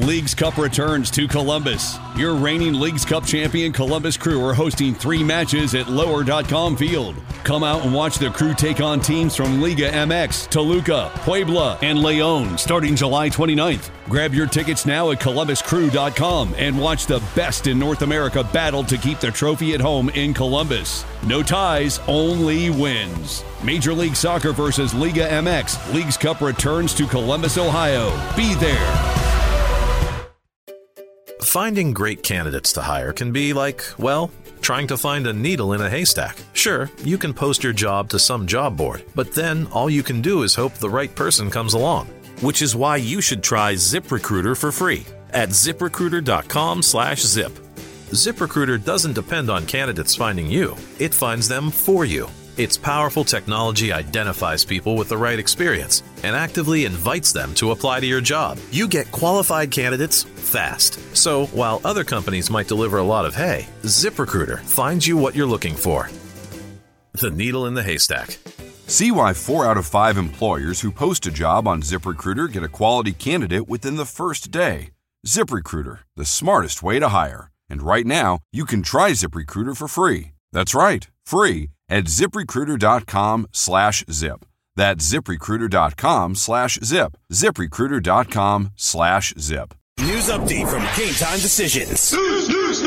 Leagues Cup returns to Columbus. Your reigning Leagues Cup champion Columbus Crew are hosting 3 matches at Lower.com Field. Come out and watch the Crew take on teams from Liga MX, Toluca, Puebla, and León starting July 29th. Grab your tickets now at ColumbusCrew.com and watch the best in North America battle to keep the trophy at home in Columbus. No ties, only wins. Major League Soccer versus Liga MX. Leagues Cup returns to Columbus, Ohio. Be there. Finding great candidates to hire can be like, well, trying to find a needle in a haystack. Sure, you can post your job to some job board, but then all you can do is hope the right person comes along. Which is why you should try ZipRecruiter for free at ZipRecruiter.com/zip. ZipRecruiter doesn't depend on candidates finding you. It finds them for you. Its powerful technology identifies people with the right experience and actively invites them to apply to your job. You get qualified candidates fast. So while other companies might deliver a lot of hay, ZipRecruiter finds you what you're looking for. The needle in the haystack. See why 4 out of 5 employers who post a job on ZipRecruiter get a quality candidate within the first day. ZipRecruiter, the smartest way to hire. And right now, you can try ZipRecruiter for free. That's right, free at ZipRecruiter.com/zip. That's ZipRecruiter.com/zip. ZipRecruiter.com/zip. News update from Game Time Decisions. News.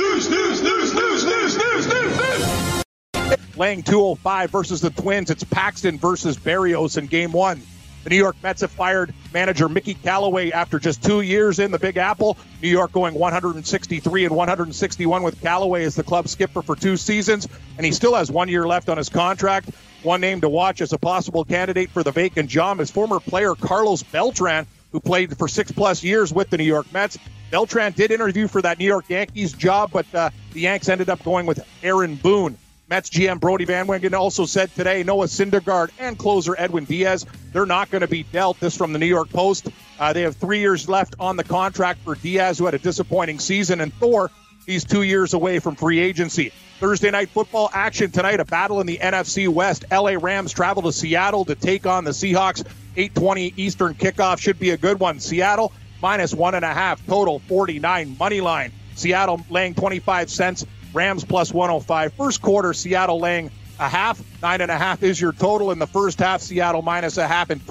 Laying 205 versus the Twins. It's Paxton versus Berrios in Game 1. The New York Mets have fired manager Mickey Callaway after just 2 years in the Big Apple. New York going 163 and 161 with Callaway as the club skipper for 2 seasons, and he still has 1 year left on his contract. One name to watch as a possible candidate for the vacant job is former player Carlos Beltran, who played for 6+ years with the New York Mets. Beltran did interview for that New York Yankees job, but the Yanks ended up going with Aaron Boone. Mets GM Brodie Van Wingen also said today Noah Syndergaard and closer Edwin Diaz, they're not going to be dealt. This from the New York Post. They have 3 years left on the contract for Diaz, who had a disappointing season, and Thor, he's 2 years away from free agency. Thursday night football action tonight, a battle in the NFC West. LA Rams travel to Seattle to take on the Seahawks. 8:20 Eastern kickoff should be a good one. Seattle -1.5 total, 49 money line. Seattle laying 25 cents. Rams +105. First quarter, Seattle laying a half. 9.5 is your total in the first half. Seattle -0.5, and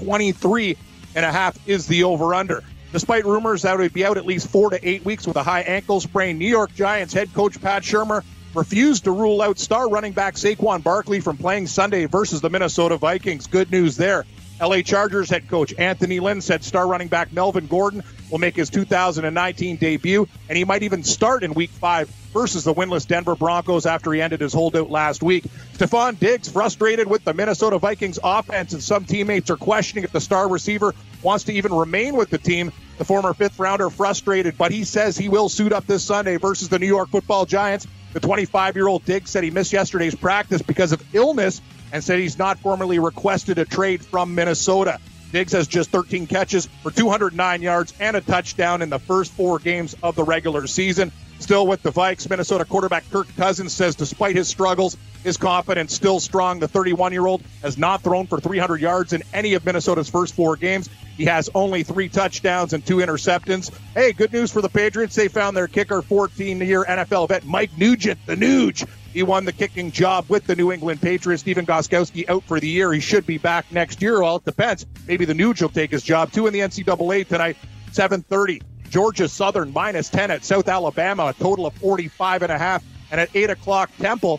23.5 is the over-under. Despite rumors that it would be out at least 4 to 8 weeks with a high ankle sprain, New York Giants head coach Pat Shurmur refused to rule out star running back Saquon Barkley from playing Sunday versus the Minnesota Vikings. Good news there. LA Chargers head coach Anthony Lynn said star running back Melvin Gordon will make his 2019 debut, and he might even start in Week 5 versus the winless Denver Broncos after he ended his holdout last week. Stephon Diggs frustrated with the Minnesota Vikings offense, and some teammates are questioning if the star receiver wants to even remain with the team. The former 5th-rounder frustrated, but he says he will suit up this Sunday versus the New York Football Giants. The 25-year-old Diggs said he missed yesterday's practice because of illness and said he's not formally requested a trade from Minnesota. Diggs has just 13 catches for 209 yards and a touchdown in the first 4 games of the regular season. Still with the Vikes, Minnesota quarterback Kirk Cousins says despite his struggles, his confidence still strong. The 31-year-old has not thrown for 300 yards in any of Minnesota's first 4 games. He has only 3 touchdowns and 2 interceptions. Hey, good news for the Patriots. They found their kicker, 14-year NFL vet Mike Nugent, the Nuge. He won the kicking job with the New England Patriots. Stephen Gostkowski out for the year. He should be back next year. Well, it depends. Maybe the Nuge will take his job, too, in the NCAA tonight, 7:30. Georgia Southern -10 at South Alabama, a total of 45.5. And at 8 o'clock, Temple,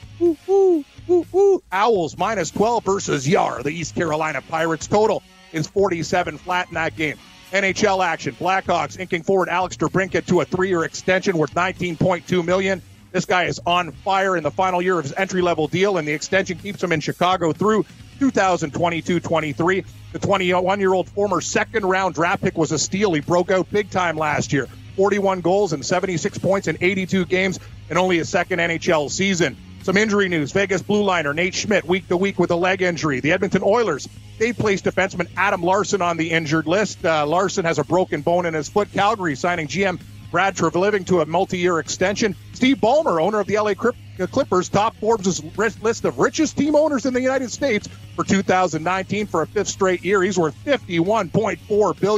Owls -12 versus Yar. The East Carolina Pirates total is 47 flat in that game. NHL action. Blackhawks inking forward Alex DeBrincat to a 3-year extension worth $19.2 million. This guy is on fire in the final year of his entry-level deal, and the extension keeps him in Chicago through 2022-23. The 21-year-old former second-round draft pick was a steal. He broke out big time last year. 41 goals and 76 points in 82 games in only his second NHL season. Some injury news. Vegas blue liner Nate Schmidt week to week with a leg injury. The Edmonton Oilers, they placed defenseman Adam Larson on the injured list. Larson has a broken bone in his foot. Calgary signing GM Brad Treliving to a multi-year extension. Steve Ballmer, owner of the LA Clippers, topped Forbes' list of richest team owners in the United States for 2019 for a 5th straight year. He's worth $51.4 billion.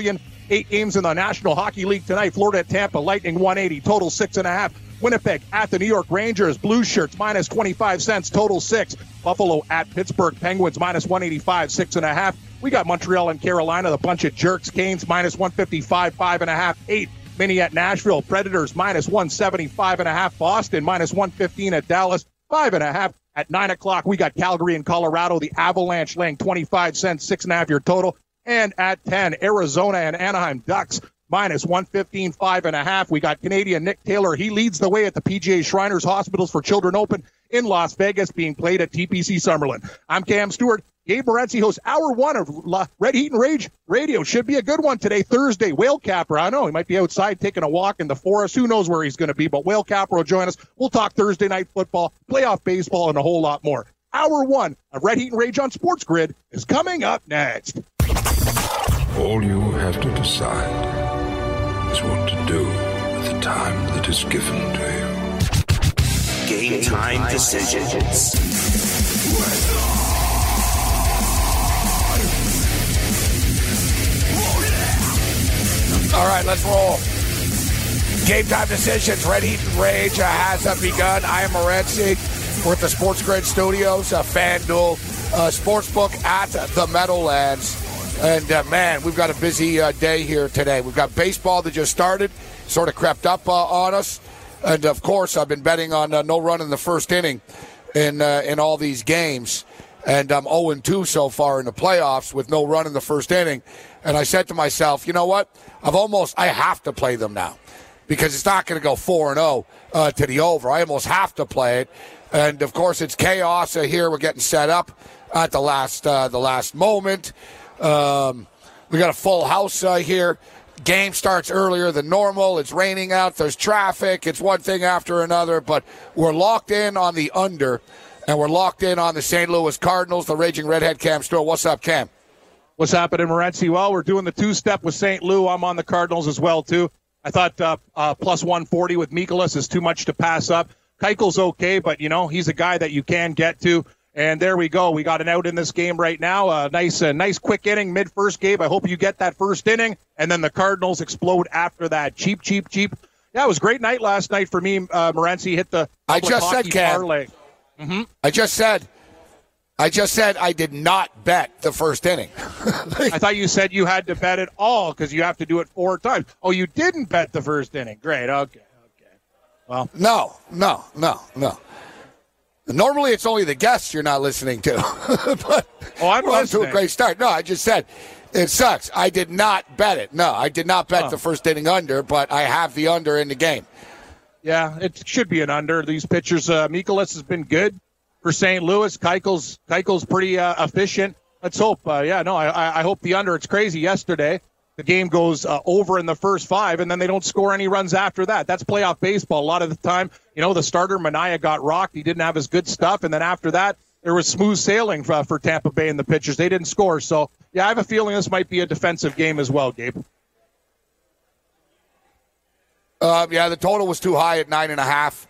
8 games in the National Hockey League tonight. Florida at Tampa, Lightning 180, total 6.5. Winnipeg at the New York Rangers, Blue Shirts minus 25 cents, total 6. Buffalo at Pittsburgh Penguins minus 185, 6.5. We got Montreal and Carolina, the bunch of jerks. Canes minus 155, 5.5, 8. Mini at Nashville, Predators minus 175.5. Boston minus 115 at Dallas, 5.5. At 9 o'clock, we got Calgary and Colorado, the Avalanche laying 25 cents, 6.5 your total. And at 10, Arizona and Anaheim Ducks minus 115, 5.5. We got Canadian Nick Taylor. He leads the way at the PGA Shriners Hospitals for Children Open in Las Vegas, being played at TPC Summerlin. I'm Cam Stewart. Gabe Morency hosts Hour 1 of Red Heat and Rage Radio. Should be a good one today, Thursday. Whale Capper, I know, he might be outside taking a walk in the forest. Who knows where he's going to be, but Whale Capper will join us. We'll talk Thursday night football, playoff baseball, and a whole lot more. Hour 1 of Red Heat and Rage on Sports Grid is coming up next. All you have to decide is what to do with the time that is given to you. Game time decisions. All right, let's roll. Game time decisions. Red Heat and Rage has begun. I am Morency. We're at the Sports Grid Studios, FanDuel Sportsbook at the Meadowlands. And, man, we've got a busy day here today. We've got baseball that just started, sort of crept up on us. And, of course, I've been betting on no run in the first inning in all these games. And I'm 0-2 so far in the playoffs with no run in the first inning. And I said to myself, you know what? I have to play them now because it's not going to go 4-0 to the over. I almost have to play it. And, of course, it's chaos here. We're getting set up at the last moment. We got a full house here. Game starts earlier than normal. It's raining out. There's traffic. It's one thing after another. But we're locked in on the under, and we're locked in on the St. Louis Cardinals, the Raging Redhead Cam Stewart. What's up, Cam? What's happening, Morency? Well, we're doing the two-step with St. Louis. I'm on the Cardinals as well, too. I thought plus 140 with Mikolas is too much to pass up. Keichel's okay, but, you know, he's a guy that you can get to. And there we go. We got an out in this game right now. A nice quick inning mid-first game. I hope you get that first inning. And then the Cardinals explode after that. Cheap. Yeah, it was a great night last night for me. Morency hit the I just said, Cam. parlay. Mm-hmm. I just said I did not bet the first inning. I thought you said you had to bet it all because you have to do it 4 times. Oh, you didn't bet the first inning. Great. Okay. Well, no. Normally, it's only the guests you're not listening to. But I'm off to a great start. No, I just said it sucks. I did not bet it. No, I did not bet the first inning under, but I have the under in the game. Yeah, it should be an under. These pitchers, Mikolas has been good for St. Louis. Keichel's pretty efficient. Let's hope. I hope the under. It's crazy yesterday. The game goes over in the first 5, and then they don't score any runs after that. That's playoff baseball. A lot of the time, you know, the starter, Manaea, got rocked. He didn't have his good stuff. And then after that, there was smooth sailing for Tampa Bay and the pitchers. They didn't score. So, yeah, I have a feeling this might be a defensive game as well, Gabe. The total was too high at 9.5.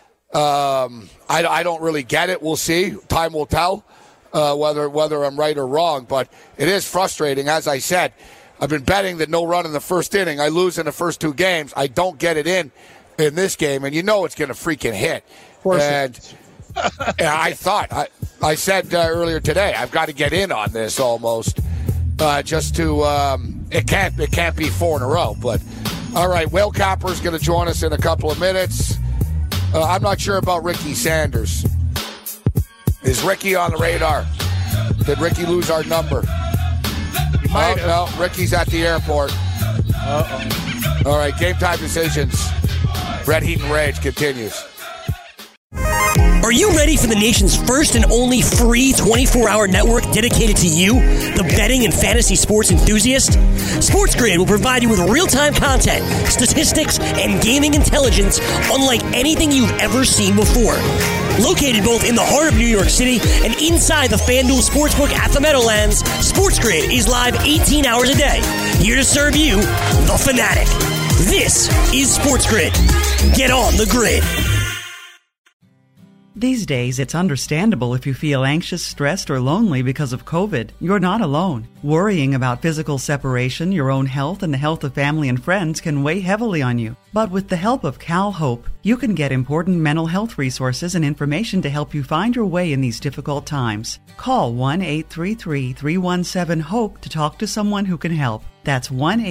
I don't really get it. We'll see. Time will tell whether I'm right or wrong. But it is frustrating. As I said, I've been betting that no run in the first inning. I lose in the first 2 games. I don't get it in this game, and you know it's going to freaking hit. And I said earlier today, I've got to get in on this almost just to it can't be 4 in a row. But all right, Whale Capper is going to join us in a couple of minutes. I'm not sure about Ricky Sanders. Is Ricky on the radar? Did Ricky lose our number? No, Ricky's at the airport. Uh-oh. All right, game time decisions. Red Heat and Rage continues. Are you ready for the nation's first and only free 24-hour network dedicated to you, the betting and fantasy sports enthusiast? Sports Grid will provide you with real-time content, statistics, and gaming intelligence unlike anything you've ever seen before. Located both in the heart of New York City and inside the FanDuel Sportsbook at the Meadowlands, Sports Grid is live 18 hours a day, here to serve you, the fanatic. This is Sports Grid. Get on the grid. These days, it's understandable if you feel anxious, stressed, or lonely because of COVID. You're not alone. Worrying about physical separation, your own health, and the health of family and friends can weigh heavily on you. But with the help of CalHope, you can get important mental health resources and information to help you find your way in these difficult times. Call 1-833-317-HOPE to talk to someone who can help. That's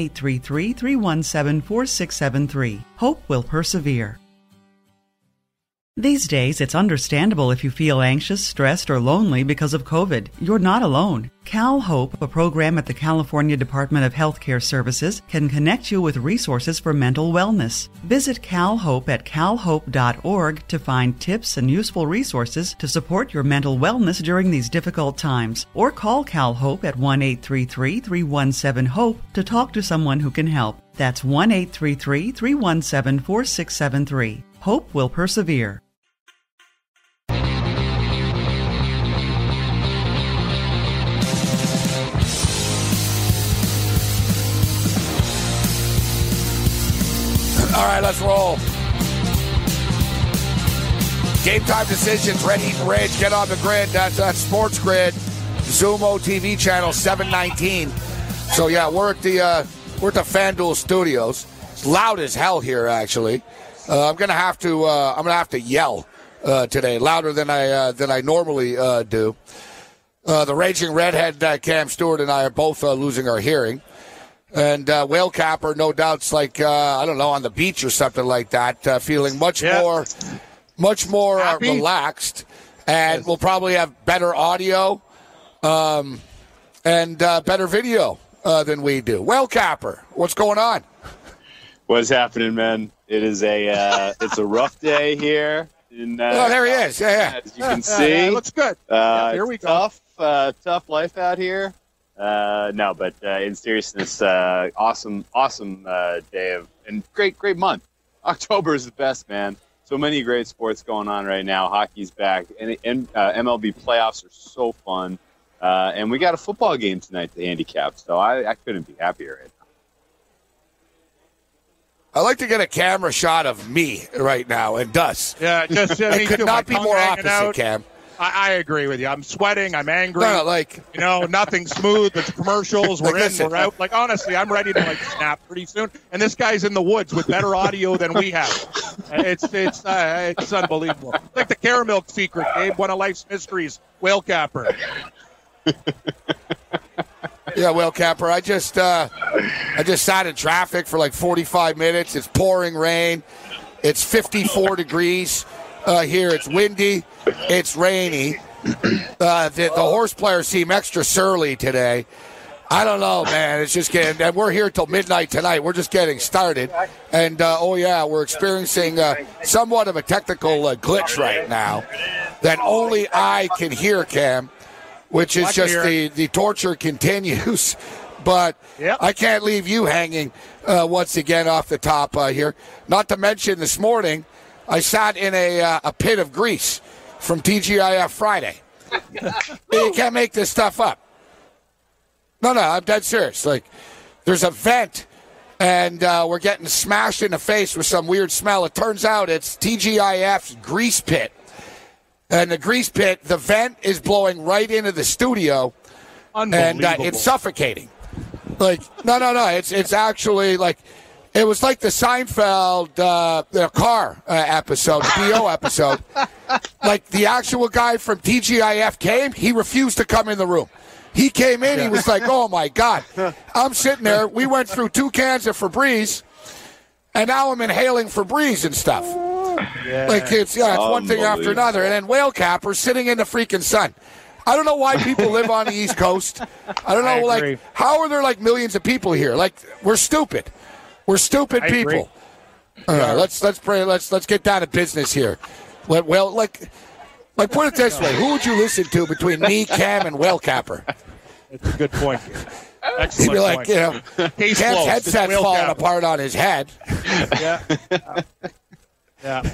1-833-317-4673. Hope will persevere. These days, it's understandable if you feel anxious, stressed, or lonely because of COVID. You're not alone. CalHope, a program at the California Department of Healthcare Services, can connect you with resources for mental wellness. Visit CalHope at calhope.org to find tips and useful resources to support your mental wellness during these difficult times. Or call CalHope at 1-833-317-HOPE to talk to someone who can help. That's 1-833-317-4673. Hope will persevere. All right, let's roll. Game time decisions, Red Heat and Rage. Get on the grid. That's Sports Grid, Zumo TV channel 719. So yeah, we're at the FanDuel Studios. It's loud as hell here, actually. I'm gonna have to yell today, louder than I normally do. The Raging Redhead, Cam Stewart, and I are both losing our hearing. And Whale Capper, no doubt's like I don't know, on the beach or something like that, feeling much more relaxed, and we'll probably have better audio and better video than we do. Whale Capper, what's going on? What's happening, man? It is it's a rough day here. There he is. Yeah. As you can see, looks good. Here we go. Tough life out here. No, but in seriousness, awesome day and great month. October is the best, man. So many great sports going on right now. Hockey's back, and MLB playoffs are so fun. And we got a football game tonight to handicap, so I couldn't be happier right now. I'd like to get a camera shot of me right now and Dust. Yeah, just it could not be more opposite, Cam. I agree with you. I'm sweating. I'm angry. Nothing's smooth. It's commercials. We're in. We're out. Like, honestly, I'm ready to snap pretty soon. And this guy's in the woods with better audio than we have. It's unbelievable. Like the caramel secret, Gabe. One of life's mysteries. Whale Capper. Yeah, Whale Capper. I just sat in traffic for like 45 minutes. It's pouring rain. It's 54 degrees. Here it's windy, it's rainy. The horse players seem extra surly today. I don't know, man. It's just getting, and we're here till midnight tonight. We're just getting started, and we're experiencing somewhat of a technical glitch right now that only I can hear, Cam. Which is just the torture continues, but I can't leave you hanging once again off the top here. Not to mention this morning, I sat in a pit of grease from TGIF Friday. You can't make this stuff up. No, I'm dead serious. Like, there's a vent, and we're getting smashed in the face with some weird smell. It turns out it's TGIF's grease pit. And the grease pit, the vent is blowing right into the studio, and it's suffocating. Like, no, it's actually like, it was like the Seinfeld car episode, the BO episode. Like, the actual guy from TGIF came, he refused to come in the room. He came in, he was like, oh, my God. I'm sitting there. We went through 2 cans of Febreze, and now I'm inhaling Febreze and stuff. Yeah. Like, it's one thing after another. And then Whale Capper sitting in the freaking sun. I don't know why people live on the East Coast. I don't know, how are there, millions of people here? Like, we're stupid. We're stupid people. All right, let's pray. Let's get down to business here. Put it this way: who would you listen to between me, Cam, and Whale Capper? That's a good point. He'd be like, Cam's headset's falling apart on his head. Yeah. Yeah.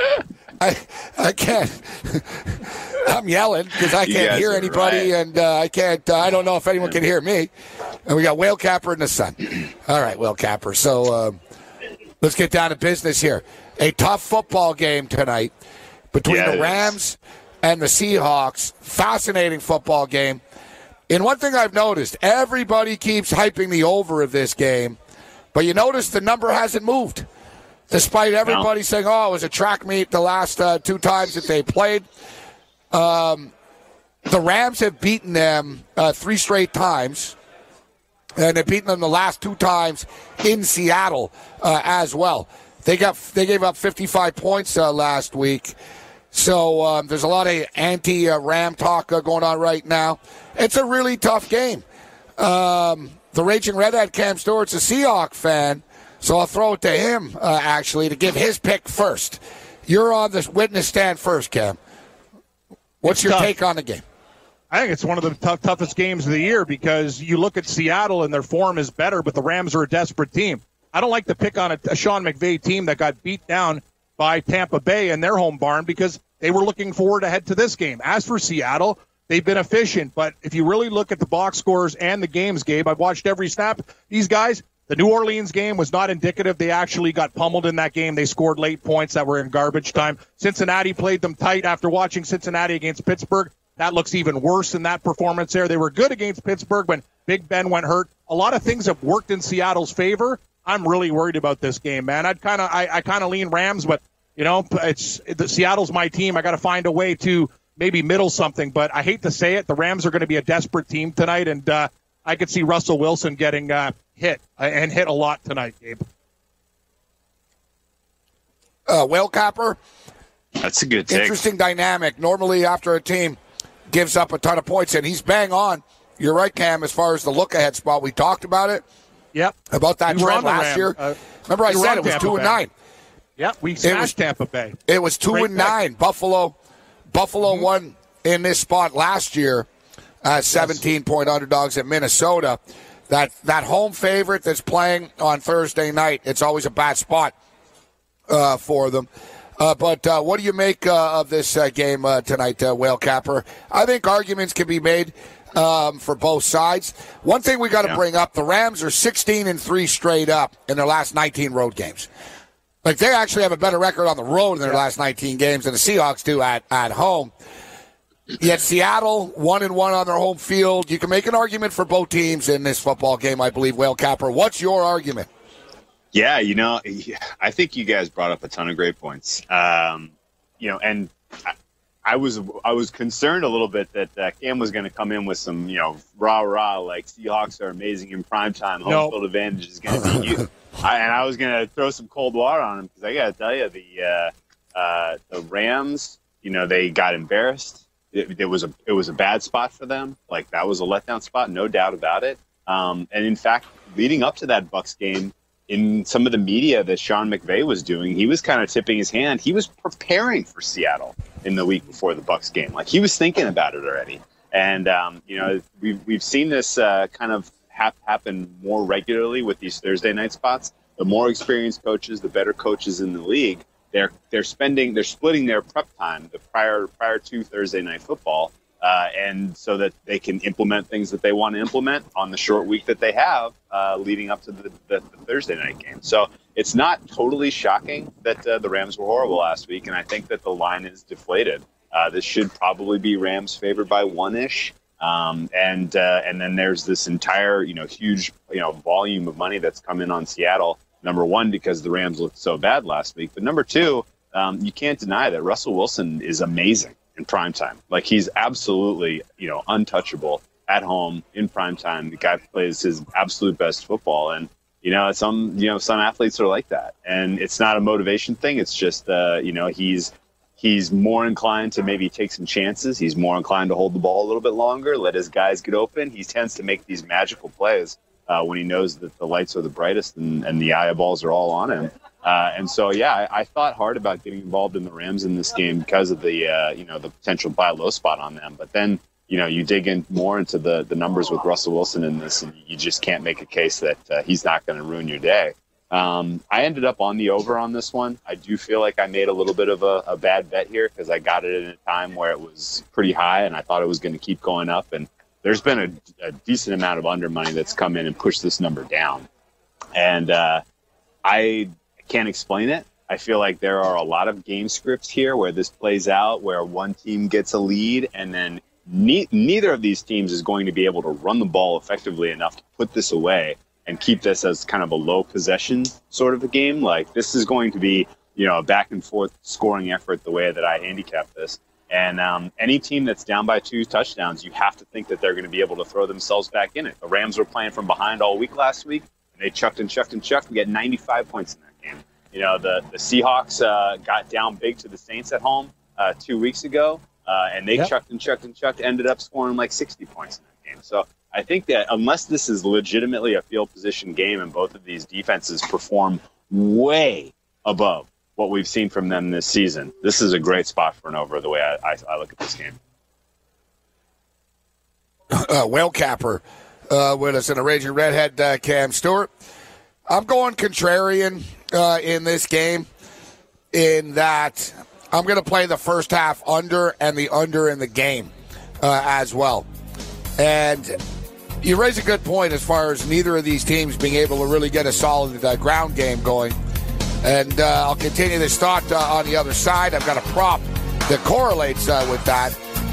I can't. I'm yelling because I can't hear anybody, and I can't. I don't know if anyone can hear me. And we got Whale Capper in the sun. All right, Whale Capper. So let's get down to business here. A tough football game tonight between the Rams and the Seahawks. Fascinating football game. And one thing I've noticed, everybody keeps hyping the over of this game, but you notice the number hasn't moved, despite everybody saying, oh, it was a track meet the last 2 times that they played. The Rams have beaten them 3 straight times, and they've beaten them the last 2 times in Seattle as well. They gave up 55 points last week. So there's a lot of anti-Ram talk going on right now. It's a really tough game. The Raging Redhead, Cam Stewart's a Seahawks fan, so I'll throw it to him, actually, to give his pick first. You're on the witness stand first, Cam. What's your take on the game? I think it's one of the toughest games of the year because you look at Seattle and their form is better, but the Rams are a desperate team. I don't like to pick on a Sean McVay team that got beat down by Tampa Bay in their home barn because they were looking forward ahead to this game. As for Seattle, they've been efficient, but if you really look at the box scores and the games, Gabe, I've watched every snap. These guys, the New Orleans game was not indicative. They actually got pummeled in that game. They scored late points that were in garbage time. Cincinnati played them tight. After watching Cincinnati against Pittsburgh, that looks even worse than that performance there. They were good against Pittsburgh when Big Ben went hurt. A lot of things have worked in Seattle's favor. I'm really worried about this game, man. I kind of lean Rams, but you know, Seattle's my team. I got to find a way to maybe middle something, but I hate to say it. The Rams are going to be a desperate team tonight, and I could see Russell Wilson getting hit a lot tonight, Gabe. Whale Capper. That's a good take. Interesting dynamic. Normally, after a team gives up a ton of points, and he's bang on. You're right, Cam, as far as the look-ahead spot. We talked about it. Yep. About that trend last year. Remember I said it was 2-9. Yep, we smashed Tampa Bay. It was 2-9. Buffalo won in this spot last year as 17-point underdogs at Minnesota. That home favorite that's playing on Thursday night, it's always a bad spot for them. But what do you make of this game tonight, Whale Capper? I think arguments can be made for both sides. One thing we got to bring up, the Rams are 16-3 straight up in their last 19 road games. Like, they actually have a better record on the road in their last 19 games than the Seahawks do at home. Yet Seattle, 1-1 on their home field. You can make an argument for both teams in this football game, I believe, Whale Capper. What's your argument? Yeah, you know, I think you guys brought up a ton of great points. You know, and I was concerned a little bit that Cam was going to come in with some, you know, rah-rah, like Seahawks are amazing in primetime, home field advantage is going to be you. And I was going to throw some cold water on him because I got to tell you, the Rams, you know, they got embarrassed. It was a bad spot for them. Like, that was a letdown spot, no doubt about it. And in fact, leading up to that Bucs game, in some of the media that Sean McVay was doing, he was kind of tipping his hand. He was preparing for Seattle in the week before the Bucs game. Like, he was thinking about it already. And you know, we've seen this kind of happen more regularly with these Thursday night spots. The more experienced coaches, the better coaches in the league, they're splitting their prep time the prior to Thursday night football, and so that they can implement things that they want to implement on the short week that they have leading up to the Thursday night game. So it's not totally shocking that the Rams were horrible last week, and I think that the line is deflated. This should probably be Rams favored by 1-ish. And then there's this entire, you know, huge, you know, volume of money that's come in on Seattle. Number one, because the Rams looked so bad last week. But number two, you can't deny that Russell Wilson is amazing in primetime. Like, he's absolutely, you know, untouchable at home in primetime. The guy plays his absolute best football. And, you know, some athletes are like that. And it's not a motivation thing. It's just, you know, he's more inclined to maybe take some chances. He's more inclined to hold the ball a little bit longer, let his guys get open. He tends to make these magical plays when he knows that the lights are the brightest and the eyeballs are all on him. And so, yeah, I thought hard about getting involved in the Rams in this game because of the, you know, the potential buy low spot on them. But then, you know, you dig in more into the numbers with Russell Wilson in this, and you just can't make a case that he's not going to ruin your day. I ended up on the over on this one. I do feel like I made a little bit of a bad bet here because I got it in a time where it was pretty high and I thought it was going to keep going up. And there's been a decent amount of under money that's come in and pushed this number down. And I can't explain it. I feel like there are a lot of game scripts here where this plays out, where one team gets a lead, and then neither of these teams is going to be able to run the ball effectively enough to put this away and keep this as kind of a low possession sort of a game. Like, this is going to be, a back and forth scoring effort the way that I handicap this. And any team that's down by 2 touchdowns, you have to think that they're going to be able to throw themselves back in it. The Rams were playing from behind all week last week, and they chucked and chucked and chucked. We got 95 points in that game. The Seahawks got down big to the Saints at home 2 weeks ago, and they chucked and chucked and chucked, ended up scoring like 60 points in that game. So I think that unless this is legitimately a field position game and both of these defenses perform way above what we've seen from them this season, this is a great spot for an over the way I look at this game. Whale Capper with us in a Raging Redhead, Cam Stewart. I'm going contrarian in this game in that I'm going to play the first half under and the under in the game as well. And you raise a good point as far as neither of these teams being able to really get a solid ground game going. And I'll continue this thought on the other side. I've got a prop that correlates with that.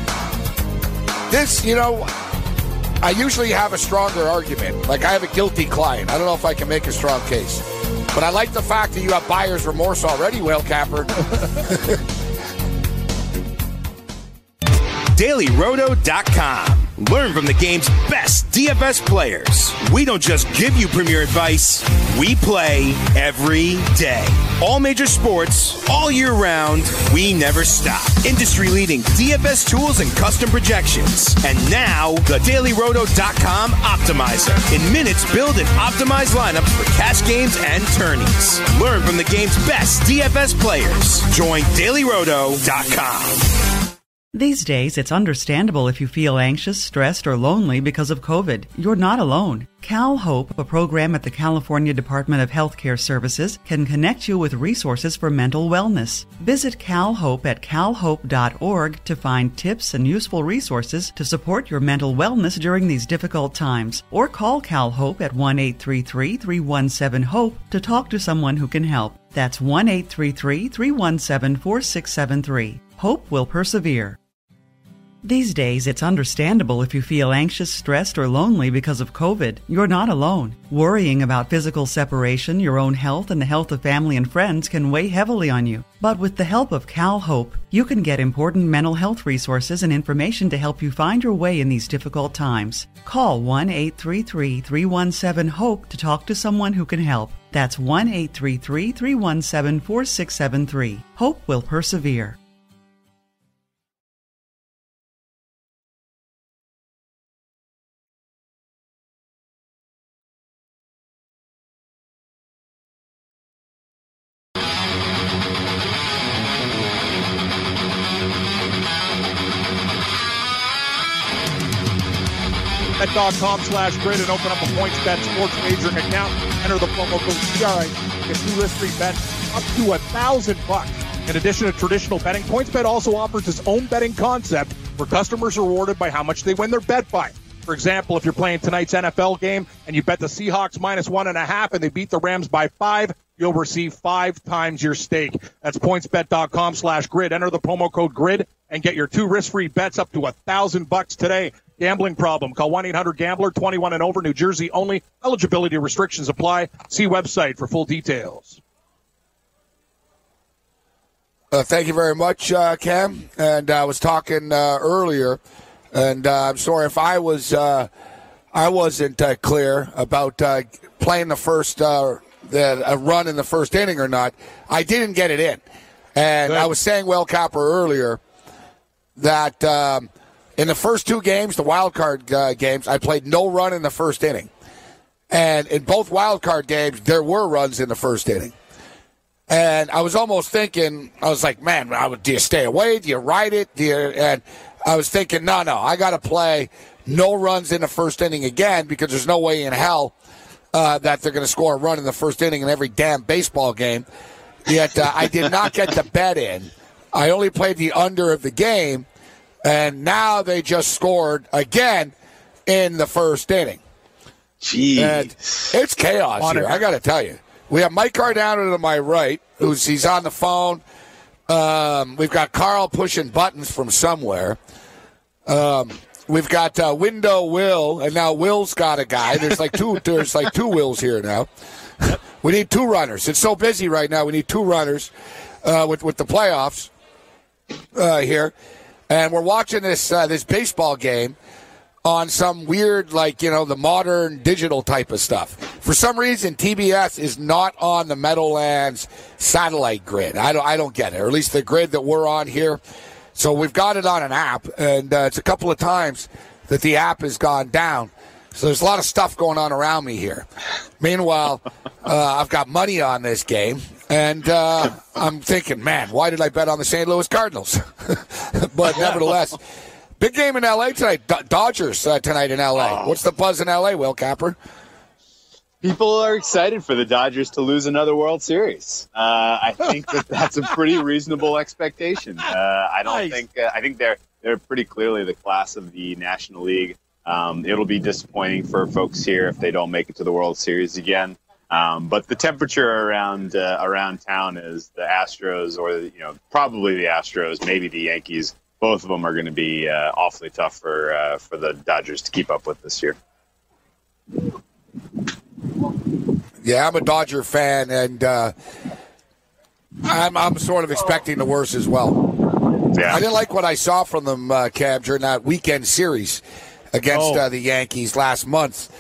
This, I usually have a stronger argument. Like, I have a guilty client. I don't know if I can make a strong case. But I like the fact that you have buyer's remorse already, Whale Capper. DailyRoto.com. Learn from the game's best DFS players. We don't just give you premier advice, we play every day. All major sports, all year round, we never stop. Industry-leading DFS tools and custom projections. And now, the DailyRoto.com Optimizer. In minutes, build and optimize lineups for cash games and tourneys. Learn from the game's best DFS players. Join DailyRoto.com. These days, it's understandable if you feel anxious, stressed, or lonely because of COVID. You're not alone. CalHope, a program at the California Department of Healthcare Services, can connect you with resources for mental wellness. Visit CalHope at calhope.org to find tips and useful resources to support your mental wellness during these difficult times. Or call CalHope at 1-833-317-HOPE to talk to someone who can help. That's 1-833-317-4673. Hope will persevere. These days, it's understandable if you feel anxious, stressed, or lonely because of COVID. You're not alone. Worrying about physical separation, your own health, and the health of family and friends can weigh heavily on you. But with the help of CalHope, you can get important mental health resources and information to help you find your way in these difficult times. Call 1-833-317-HOPE to talk to someone who can help. That's 1-833-317-4673. Hope will persevere. Bet.com/grid and open up a PointsBet sports wagering account. Enter the promo code CRI. Get 2 risk-free bets up to $1,000. In addition to traditional betting, PointsBet also offers its own betting concept where customers are rewarded by how much they win their bet by. For example, if you're playing tonight's NFL game and you bet the Seahawks -1.5 and they beat the Rams by 5, you'll receive 5 times your stake. That's PointsBet.com/grid. Enter the promo code GRID and get your 2 risk-free bets up to $1,000 today. Gambling problem? Call 1-800-GAMBLER, 21 and over, New Jersey only. Eligibility restrictions apply. See website for full details. Thank you very much, Cam. And I was talking earlier, and I'm sorry if I wasn't clear about playing the first a run in the first inning or not. I didn't get it in. And I was saying, Whale Capper, earlier that in the first 2 games, the wild card games, I played no run in the first inning. And in both wild card games, there were runs in the first inning. And I was almost thinking, I was like, man, do you stay away? Do you ride it? And I was thinking, no, I got to play no runs in the first inning again because there's no way in hell that they're going to score a run in the first inning in every damn baseball game. Yet I did not get the bet in. I only played the under of the game. And now they just scored again in the first inning. Jeez. And it's chaos here, I got to tell you. We have Mike Cardano to my right, he's on the phone. We've got Carl pushing buttons from somewhere. We've got Window Will, and now Will's got a guy. There's like two Wills here now. We need two runners. It's so busy right now. We need two runners with the playoffs here, and we're watching this baseball game on some weird, the modern digital type of stuff. For some reason, TBS is not on the Meadowlands satellite grid. I don't get it, or at least the grid that we're on here. So we've got it on an app, and it's a couple of times that the app has gone down. So there's a lot of stuff going on around me here. Meanwhile, I've got money on this game, and I'm thinking, man, why did I bet on the St. Louis Cardinals? But nevertheless, big game in L.A. tonight. Dodgers tonight in L.A. What's the buzz in L.A., Will Capper? People are excited for the Dodgers to lose another World Series. I think that's a pretty reasonable expectation. I think they're pretty clearly the class of the National League. It'll be disappointing for folks here if they don't make it to the World Series again. But the temperature around town is the Astros, or probably the Astros, maybe the Yankees. Both of them are going to be awfully tough for the Dodgers to keep up with this year. Yeah, I'm a Dodger fan, and I'm sort of expecting the worst as well. Yeah. I didn't like what I saw from them, Cab, during that weekend series against the Yankees last month.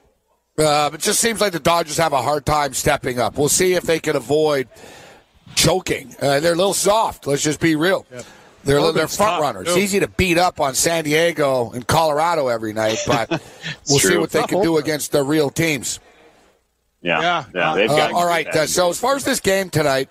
It just seems like the Dodgers have a hard time stepping up. We'll see if they can avoid choking. They're a little soft. Let's just be real. Yep. They're front runners. It's easy to beat up on San Diego and Colorado every night, but we'll see what they can do against the real teams. Yeah. They've got all right. So as far as this game tonight,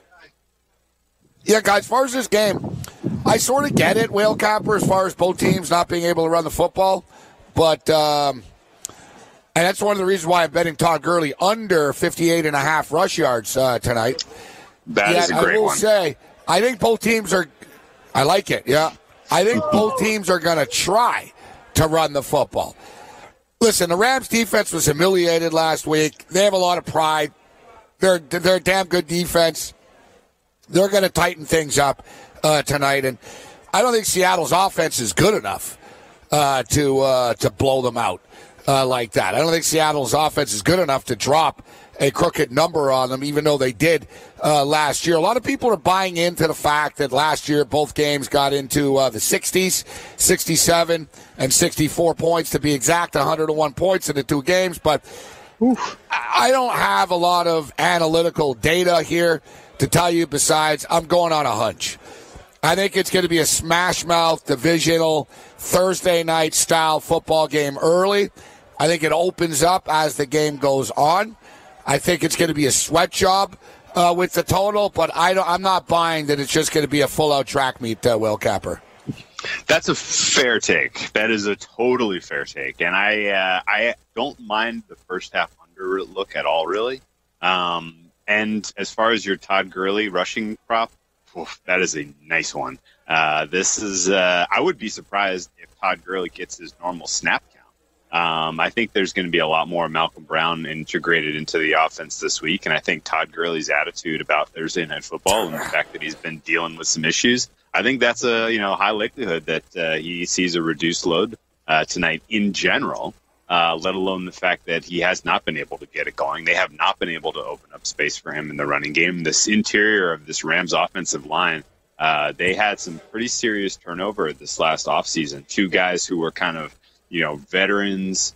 guys, as far as this game, I sort of get it, Whale Capper, as far as both teams not being able to run the football, but and that's one of the reasons why I'm betting Todd Gurley under 58.5 rush yards tonight. That is a great one. I will say, I think both teams are. I like it. Yeah, I think both teams are going to try to run the football. Listen, the Rams defense was humiliated last week. They have a lot of pride. They're a damn good defense. They're going to tighten things up tonight, and I don't think Seattle's offense is good enough to blow them out like that. I don't think Seattle's offense is good enough to drop a crooked number on them, even though they did last year. A lot of people are buying into the fact that last year both games got into the 60s, 67 and 64 points to be exact, 101 points in the two games. But I don't have a lot of analytical data here to tell you besides I'm going on a hunch. I think it's going to be a smash-mouth, divisional, Thursday night style football game early. I think it opens up as the game goes on. I think it's going to be a sweat job with the total, but I'm not buying that it's just going to be a full-out track meet, Will Capper. That's a fair take. That is a totally fair take, and I don't mind the first half under look at all, really. And as far as your Todd Gurley rushing prop, that is a nice one. This is I would be surprised if Todd Gurley gets his normal snap count. I think there's going to be a lot more Malcolm Brown integrated into the offense this week, and I think Todd Gurley's attitude about Thursday Night Football and the fact that he's been dealing with some issues, I think that's a high likelihood that he sees a reduced load tonight in general, let alone the fact that he has not been able to get it going. They have not been able to open up space for him in the running game. This interior of this Rams offensive line, they had some pretty serious turnover this last offseason. Two guys who were kind of veterans,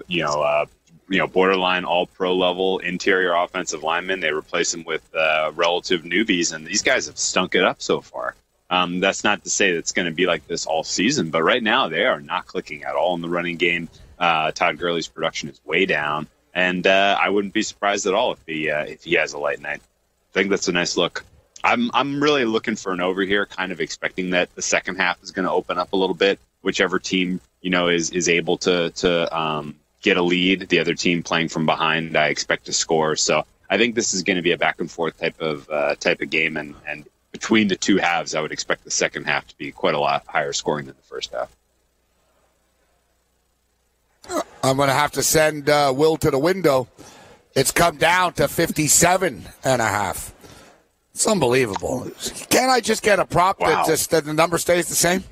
borderline all-pro level interior offensive linemen. They replace them with relative newbies, and these guys have stunk it up so far. That's not to say that it's going to be like this all season, but right now they are not clicking at all in the running game. Todd Gurley's production is way down, and I wouldn't be surprised at all if he has a light night. I think that's a nice look. I'm really looking for an over here, kind of expecting that the second half is going to open up a little bit. Whichever team is able to get a lead, the other team playing from behind, I expect to score. So I think this is going to be a back and forth type of game, and between the two halves, I would expect the second half to be quite a lot higher scoring than the first half. I'm going to have to send Will to the window It's come down to 57.5. It's unbelievable. Can't I just get a prop that the number stays the same?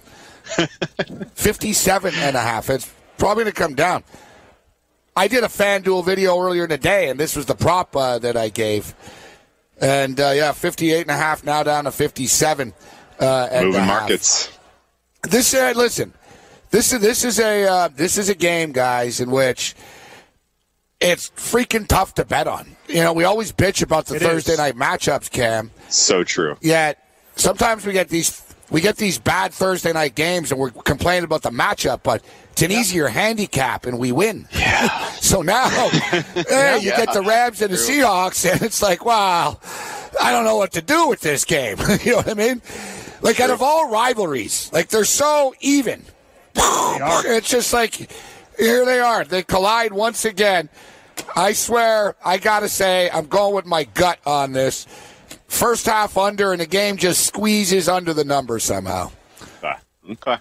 57.5. It's probably going to come down. I did a FanDuel video earlier in the day, and this was the prop that I gave. And, 58.5, now down to 57. Moving markets. Listen, this is a game, guys, in which it's freaking tough to bet on. You know, we always bitch about the Thursday night matchups, Cam. So true. Yet sometimes we get these bad Thursday night games, and we're complaining about the matchup, but it's an easier handicap, and we win. Yeah. So now, you get the Rams and the Seahawks, and it's like, wow, I don't know what to do with this game. You know what I mean? Like, out of all rivalries, like, they're so even. It's just like, here they are. They collide once again. I swear, I got to say, I'm going with my gut on this. First half under, and the game just squeezes under the number somehow. Okay.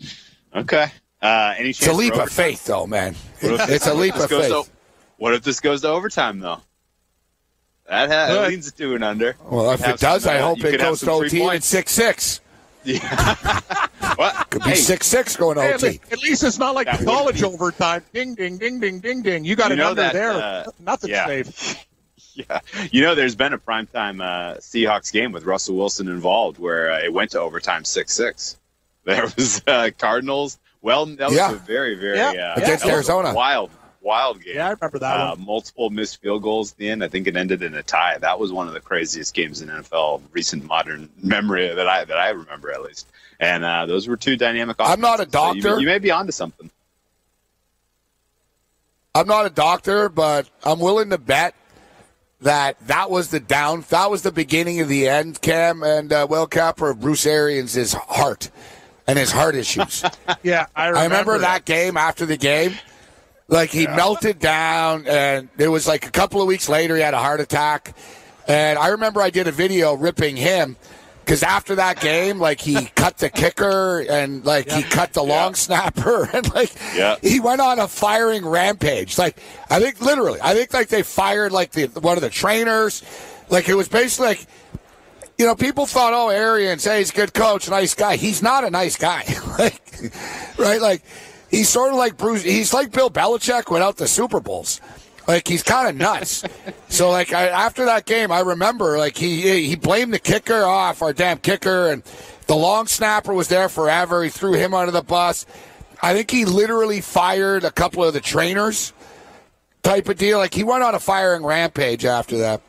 Any chance? It's a leap of faith, though, man. It's a leap of faith. What if this goes to overtime, though? That leads to an under. Well, if it does, I hope it goes to OT and 6-6. Yeah. Could be 6-6 going to OT. At least it's not like college overtime. Ding, ding, ding, ding, ding, ding. You got an under there. Nothing's safe. Yeah. You know, there's been a primetime Seahawks game with Russell Wilson involved where it went to overtime 6-6. There was Cardinals. Well, that was a very, very against Arizona. Wild game. Yeah, I remember that one. Multiple missed field goals at the end. I think it ended in a tie. That was one of the craziest games in NFL recent modern memory that I remember, at least. And those were two dynamic offenses. I'm not a doctor. So you may be onto something. I'm not a doctor, but I'm willing to bet that was the beginning of the end, Cam, and Will Capper of Bruce Arians' heart and his heart issues. Yeah, I remember that game after the game. Like, he melted down, and it was like a couple of weeks later he had a heart attack. And I remember I did a video ripping him because after that game, like, he cut the kicker and, like, he cut the long snapper. And, like, he went on a firing rampage. Like, I think they fired, like, one of the trainers. Like, it was basically like, you know, people thought, Arians, hey, he's a good coach, nice guy. He's not a nice guy. Right? Like, he's sort of like Bruce. He's like Bill Belichick without the Super Bowls. Like, he's kind of nuts. So, like, after that game, I remember, like, he blamed the kicker off, our damn kicker, and the long snapper was there forever. He threw him under the bus. I think he literally fired a couple of the trainers type of deal. Like, he went on a firing rampage after that.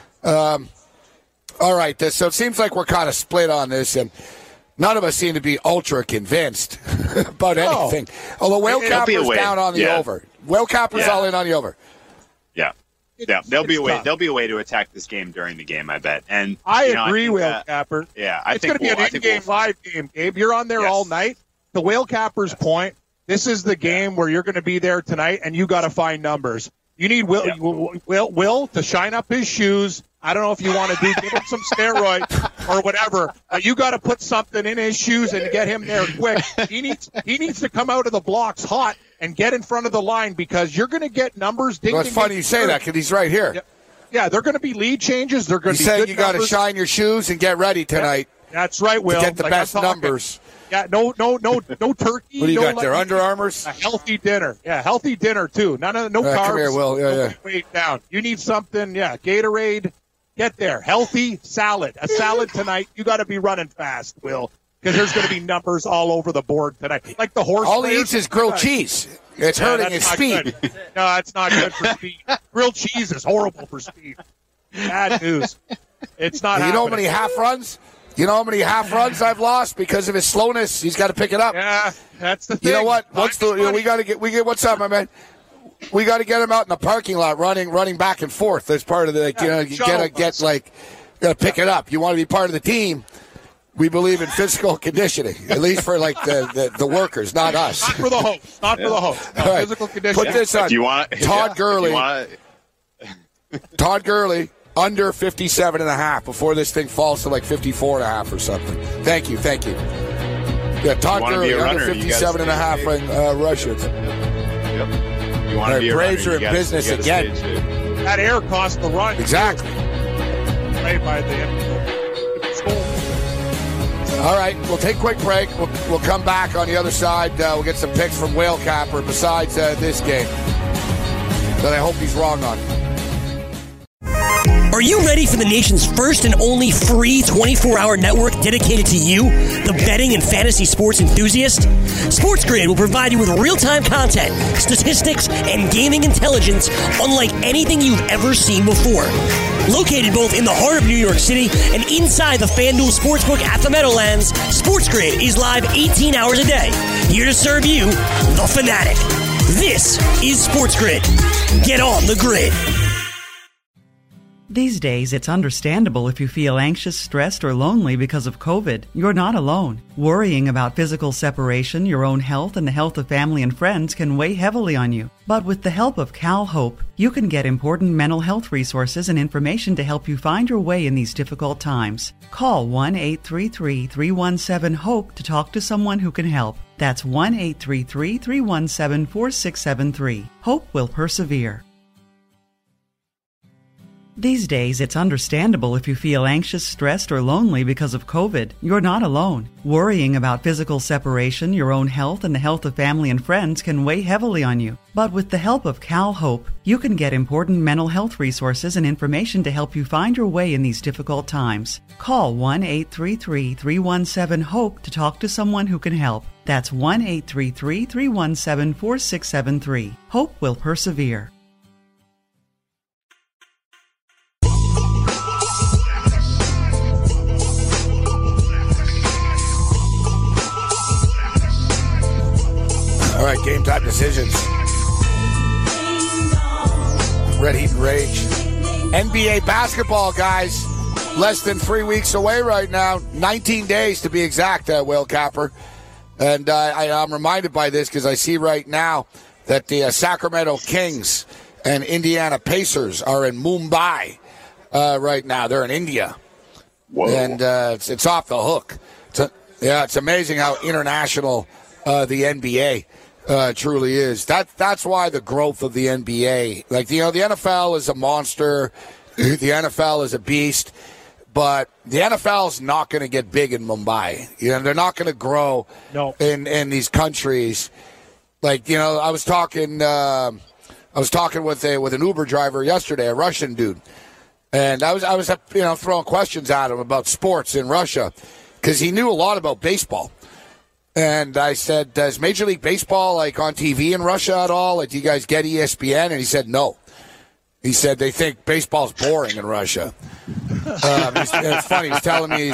All right, so it seems like we're kind of split on this, and none of us seem to be ultra convinced about anything. Although Will Capper's down on the over. Will Capper's all in on the over. Yeah, there'll be a way. There'll be a way to attack this game during the game, I bet. And I agree, Will Capper. Yeah, it's going to be an in-game live game, Gabe. You're on there all night. To Will Capper's point, this is the game where you're going to be there tonight, and you got to find numbers. You need Will to shine up his shoes. I don't know if you want to give him some steroids or whatever, but you got to put something in his shoes and get him there quick. He needs to come out of the blocks hot and get in front of the line because you're going to get numbers. Well, it's funny you say that because he's right here. Yeah, they're going to be lead changes. They're going to be saying good you got to shine your shoes and get ready tonight. Yeah, that's right, Will. To get the best numbers. Yeah, no turkey. What do you got there? Under Armours? A healthy dinner. Yeah, healthy dinner too. No carbs. Come here, Will. Yeah. Weight down. You need something. Yeah, Gatorade. Get there. Healthy salad. A salad tonight. You got to be running fast, Will, because there's going to be numbers all over the board tonight. Like the horse. All he eats is grilled cheese. It's hurting his speed. No, it's not good for speed. Grilled cheese is horrible for speed. Bad news. It's not. You know how many half runs? You know how many half runs I've lost because of his slowness? He's got to pick it up. Yeah, that's the thing. You know what? We got to get. What's up, my man? We got to get him out in the parking lot, running back and forth. As part of the, you got to pick it up. You want to be part of the team. We believe in physical conditioning, at least for like the workers, not us. Not for the host. Not for the host. No, right. Physical conditioning. Put this on. Todd Gurley. Todd Gurley. Under 57.5 before this thing falls to like 54.5 or something. Thank you. Yeah, Todd Gurley under 57.5 rushers. Yep. You want to be a Braves runner, are in business again. That error cost the run. Exactly. Played by the school. All right, we'll take a quick break. We'll come back on the other side. We'll get some picks from Whale Capper besides this game that I hope he's wrong on. Are you ready for the nation's first and only free 24-hour network dedicated to you, the betting and fantasy sports enthusiast? SportsGrid will provide you with real-time content, statistics, and gaming intelligence unlike anything you've ever seen before. Located both in the heart of New York City and inside the FanDuel Sportsbook at the Meadowlands, SportsGrid is live 18 hours a day, here to serve you, the fanatic. This is SportsGrid. Get on the grid. These days, it's understandable if you feel anxious, stressed, or lonely because of COVID. You're not alone. Worrying about physical separation, your own health, and the health of family and friends can weigh heavily on you. But with the help of Cal Hope, you can get important mental health resources and information to help you find your way in these difficult times. Call 1-833-317-HOPE to talk to someone who can help. That's 1-833-317-4673. Hope will persevere. These days, it's understandable if you feel anxious, stressed, or lonely because of COVID. You're not alone. Worrying about physical separation, your own health, and the health of family and friends can weigh heavily on you. But with the help of Cal Hope, you can get important mental health resources and information to help you find your way in these difficult times. Call 1-833-317-HOPE to talk to someone who can help. That's 1-833-317-4673. Hope will persevere. All right, game time decisions. Red Heat and Rage. NBA basketball, guys. Less than 3 weeks away right now. 19 days to be exact, Whale Capper. And I'm reminded by this because I see right now that the Sacramento Kings and Indiana Pacers are in Mumbai right now. They're in India. Whoa. And it's off the hook. It's amazing how international the NBA truly is. That's why the growth of the NBA, the NFL is a monster, the NFL is a beast, but the NFL is not going to get big in Mumbai. They're not going to grow in these countries. I was talking with an Uber driver yesterday, a Russian dude, and I was throwing questions at him about sports in Russia because he knew a lot about baseball. And I said, does Major League Baseball on TV in Russia at all? Do you guys get ESPN? And he said, no. He said they think baseball's boring in Russia. It's funny. He's telling me,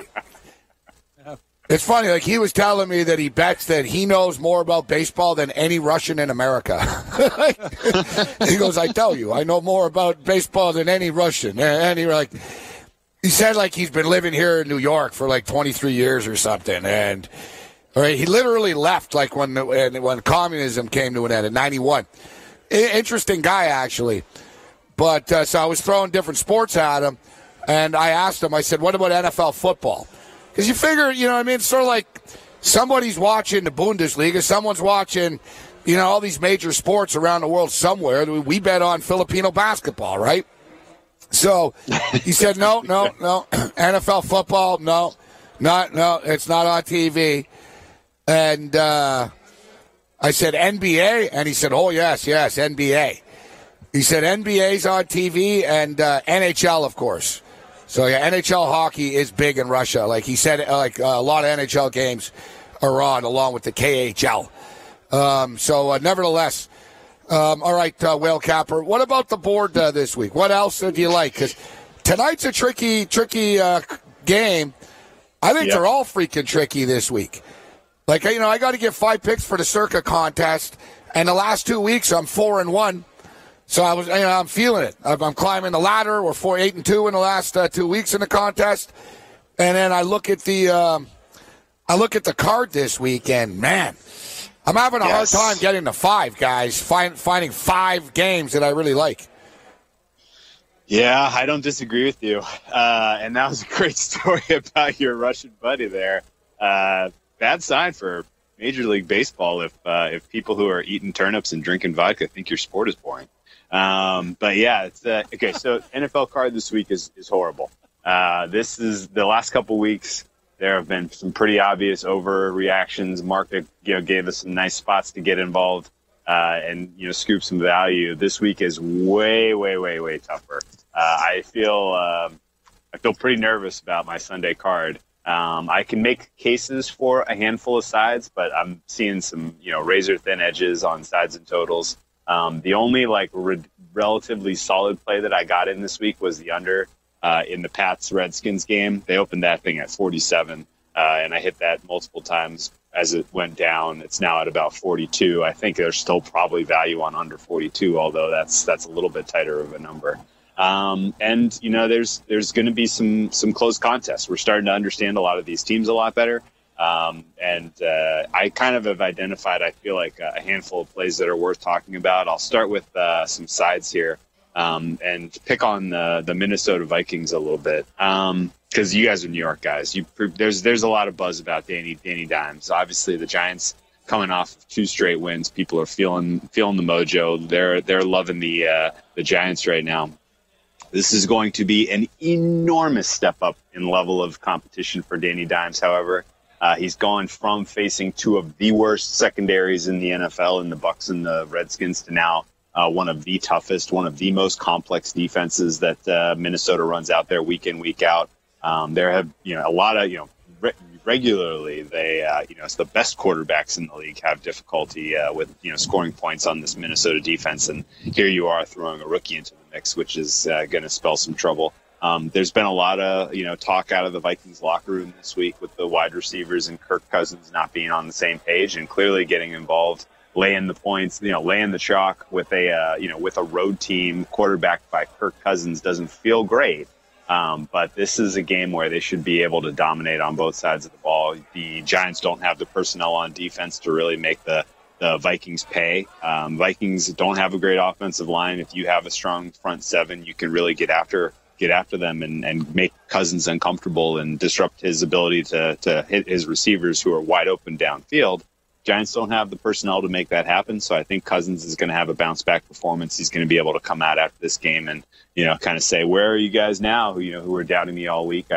it's funny. He was telling me that he bets that he knows more about baseball than any Russian in America. He goes, I tell you, I know more about baseball than any Russian. And he said he's been living here in New York for 23 years or something. And he literally left when communism came to an end in 91. Interesting guy, actually. But so I was throwing different sports at him, and I asked him, I said, what about NFL football? Because you figure, it's sort of like somebody's watching the Bundesliga, someone's watching, all these major sports around the world somewhere. We bet on Filipino basketball, right? So he said, no, NFL football, no, it's not on TV. And I said, NBA? And he said, oh, yes, NBA. He said, NBA's on TV and NHL, of course. So, yeah, NHL hockey is big in Russia. He said, a lot of NHL games are on along with the KHL. Nevertheless, all right, Whale Capper, what about the board this week? What else do you like? Because tonight's a tricky game. I think they're all freaking tricky this week. I got to get 5 picks for the Circa contest, and the last 2 weeks I'm 4-1. So I'm feeling it. I'm climbing the ladder. We're 8-2 in the last 2 weeks in the contest, and then I look at the card this weekend. Man, I'm having a hard time getting to 5 guys. Finding 5 games that I really like. Yeah, I don't disagree with you. And that was a great story about your Russian buddy there. Bad sign for Major League Baseball if people who are eating turnips and drinking vodka think your sport is boring. But yeah, it's okay. So NFL card this week is horrible. This is the last couple weeks. There have been some pretty obvious overreactions. Market, gave us some nice spots to get involved and scoop some value. This week is way, way, way, way tougher. I feel pretty nervous about my Sunday card. I can make cases for a handful of sides, but I'm seeing some razor thin edges on sides and totals. The only relatively solid play that I got in this week was the under in the Pats Redskins game. They opened that thing at 47, and I hit that multiple times as it went down. It's now at about 42. I think there's still probably value on under 42, although that's a little bit tighter of a number. And there's going to be some close contests. We're starting to understand a lot of these teams a lot better. And I kind of have identified, I feel like, a handful of plays that are worth talking about. I'll start with some sides here and pick on the Minnesota Vikings a little bit because you guys are New York guys. There's a lot of buzz about Danny Dimes. Obviously, the Giants coming off of 2 straight wins, people are feeling the mojo. They're loving the Giants right now. This is going to be an enormous step up in level of competition for Danny Dimes, however. He's gone from facing 2 of the worst secondaries in the NFL in the Bucs and the Redskins to now one of the toughest, one of the most complex defenses that Minnesota runs out there week in, week out. There have, a lot of, regularly they, it's the best quarterbacks in the league have difficulty with, scoring points on this Minnesota defense. And here you are throwing a rookie into the mix, which is going to spell some trouble. There's been a lot of, talk out of the Vikings locker room this week with the wide receivers and Kirk Cousins not being on the same page and clearly getting involved, laying the points, laying the chalk with with a road team quarterbacked by Kirk Cousins doesn't feel great. But this is a game where they should be able to dominate on both sides of the ball. The Giants don't have the personnel on defense to really make the Vikings pay. Vikings don't have a great offensive line. If you have a strong front seven, you can really get after them and make Cousins uncomfortable and disrupt his ability to hit his receivers who are wide open downfield. Giants don't have the personnel to make that happen, so I think Cousins is going to have a bounce-back performance. He's going to be able to come out after this game and, kind of say, where are you guys now, who were doubting me all week?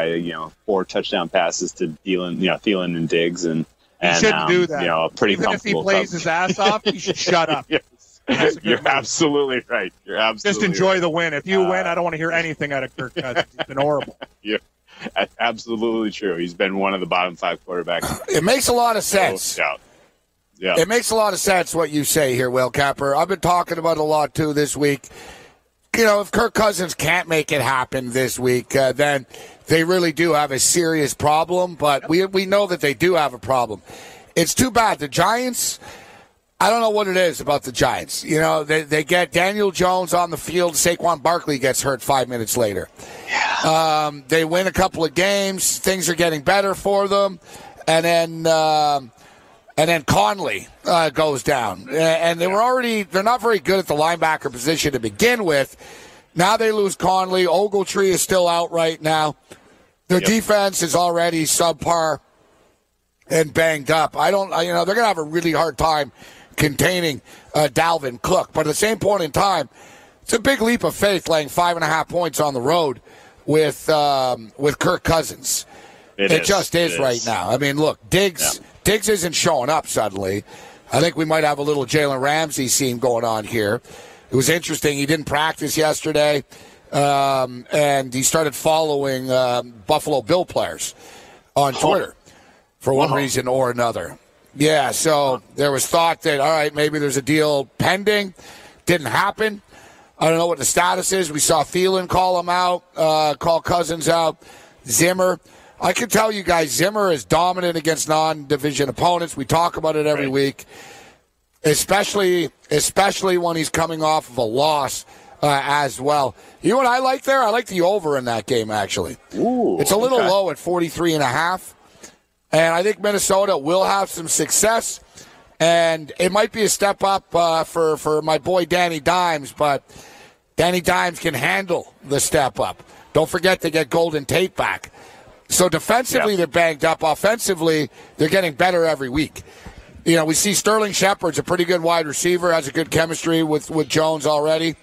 4 touchdown passes to Thielen and Diggs, and shouldn't do that. Pretty Even if he plays coverage. his ass off, he should shut up. Yes. You're absolutely right. Just enjoy the win. If you win, I don't want to hear anything out of Kirk Cousins. It's been horrible. Yeah, absolutely true. He's been one of the bottom 5 quarterbacks. It makes a lot of sense. Yeah. It makes a lot of sense what you say here, Will Capper. I've been talking about it a lot, too, this week. If Kirk Cousins can't make it happen this week, then they really do have a serious problem. But we know that they do have a problem. It's too bad. The Giants, I don't know what it is about the Giants. They get Daniel Jones on the field. Saquon Barkley gets hurt 5 minutes later. Yeah. They win a couple of games. Things are getting better for them. And then Conley goes down. And they're not very good at the linebacker position to begin with. Now they lose Conley. Ogletree is still out right now. Their defense is already subpar and banged up. They're going to have a really hard time containing Dalvin Cook. But at the same point in time, it's a big leap of faith laying 5.5 points on the road with Kirk Cousins. It just is right now. I mean, look, Diggs isn't showing up suddenly. I think we might have a little Jalen Ramsey scene going on here. It was interesting. He didn't practice yesterday, and he started following Buffalo Bill players on Twitter for one reason or another. Yeah, so there was thought that, all right, maybe there's a deal pending. Didn't happen. I don't know what the status is. We saw Thielen call him out, call Cousins out. Zimmer. I can tell you guys, Zimmer is dominant against non-division opponents. We talk about it every week, especially when he's coming off of a loss as well. You know what I like there? I like the over in that game, actually. Ooh, it's a little low at 43.5. And I think Minnesota will have some success. And it might be a step up for my boy Danny Dimes, but Danny Dimes can handle the step up. Don't forget to get Golden Tate back. So defensively, they're banged up. Offensively, they're getting better every week. We see Sterling Shepard's a pretty good wide receiver, has a good chemistry with Jones already.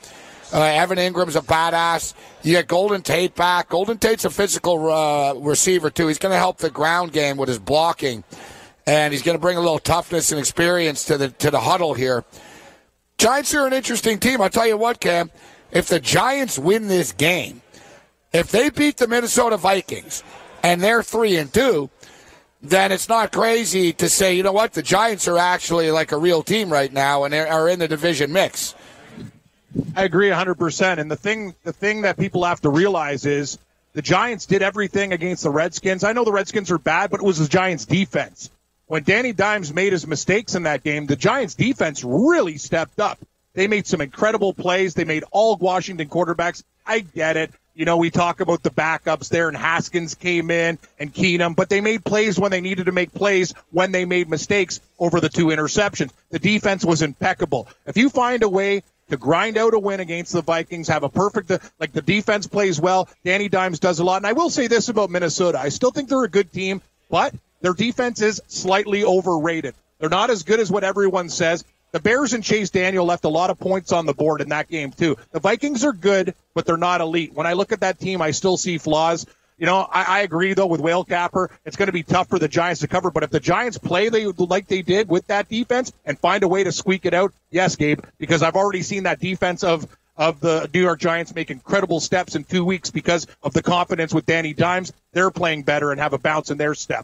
Evan Ingram's a badass. You get Golden Tate back. Golden Tate's a physical receiver, too. He's going to help the ground game with his blocking, and he's going to bring a little toughness and experience to the huddle here. Giants are an interesting team. I'll tell you what, Cam, if the Giants win this game, if they beat the Minnesota Vikings and they're 3-2, then it's not crazy to say, you know what, the Giants are actually like a real team right now and are in the division mix. I agree 100%. And the thing that people have to realize is the Giants did everything against the Redskins. I know the Redskins are bad, but it was the Giants' defense. When Danny Dimes made his mistakes in that game, the Giants' defense really stepped up. They made some incredible plays. They made all Washington quarterbacks. I get it. You know, we talk about the backups there, and Haskins came in and Keenum, but they made plays when they needed to make plays when they made mistakes over the 2 interceptions. The defense was impeccable. If you find a way to grind out a win against the Vikings, have a perfect, like the defense plays well, Danny Dimes does a lot. And I will say this about Minnesota. I still think they're a good team, but their defense is slightly overrated. They're not as good as what everyone says. The Bears and Chase Daniel left a lot of points on the board in that game, too. The Vikings are good, but they're not elite. When I look at that team, I still see flaws. You know, I agree, though, with Whale Capper. It's going to be tough for the Giants to cover, but if the Giants play like they did with that defense and find a way to squeak it out, yes, Gabe, because I've already seen that defense of the New York Giants make incredible steps in 2 weeks because of the confidence with Danny Dimes. They're playing better and have a bounce in their step.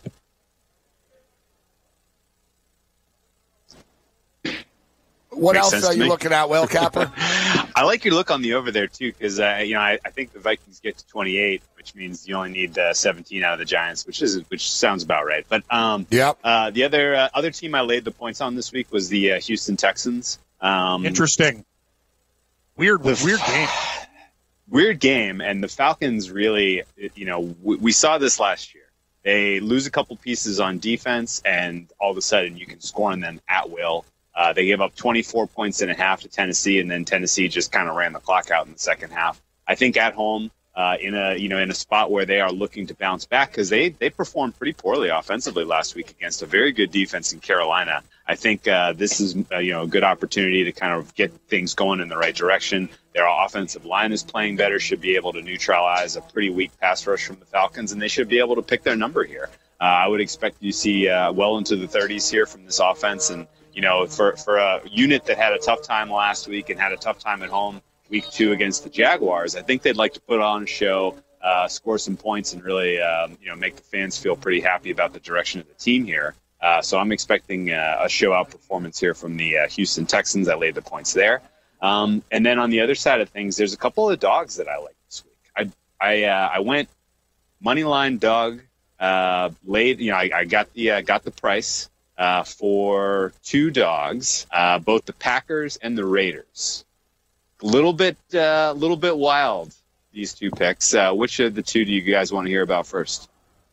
What else are you looking at, Will Capper? I like your look on the over there, too, because, I think the Vikings get to 28, which means you only need 17 out of the Giants, which sounds about right. But the other team I laid the points on this week was the Houston Texans. Interesting. Weird game. Weird game, and the Falcons really, we saw this last year. They lose a couple pieces on defense, and all of a sudden you can score on them at will. They gave up 24 points and a half to Tennessee, and then Tennessee just kind of ran the clock out in the second half. I think at home, in a spot where they are looking to bounce back, because they performed pretty poorly offensively last week against a very good defense in Carolina. I think this is a good opportunity to kind of get things going in the right direction. Their offensive line is playing better, should be able to neutralize a pretty weak pass rush from the Falcons, and they should be able to pick their number here. I would expect you to see well into the 30s here from this offense, and for a unit that had a tough time last week and had a tough time at home week 2 against the Jaguars, I think they'd like to put on a show, score some points, and really, make the fans feel pretty happy about the direction of the team here. So I'm expecting a show-out performance here from the Houston Texans. I laid the points there. And then on the other side of things, there's a couple of dogs that I like this week. I went moneyline dog, I got the price. For 2 dogs, both the Packers and the Raiders. A little bit wild, these 2 picks. Which of the 2 do you guys want to hear about first?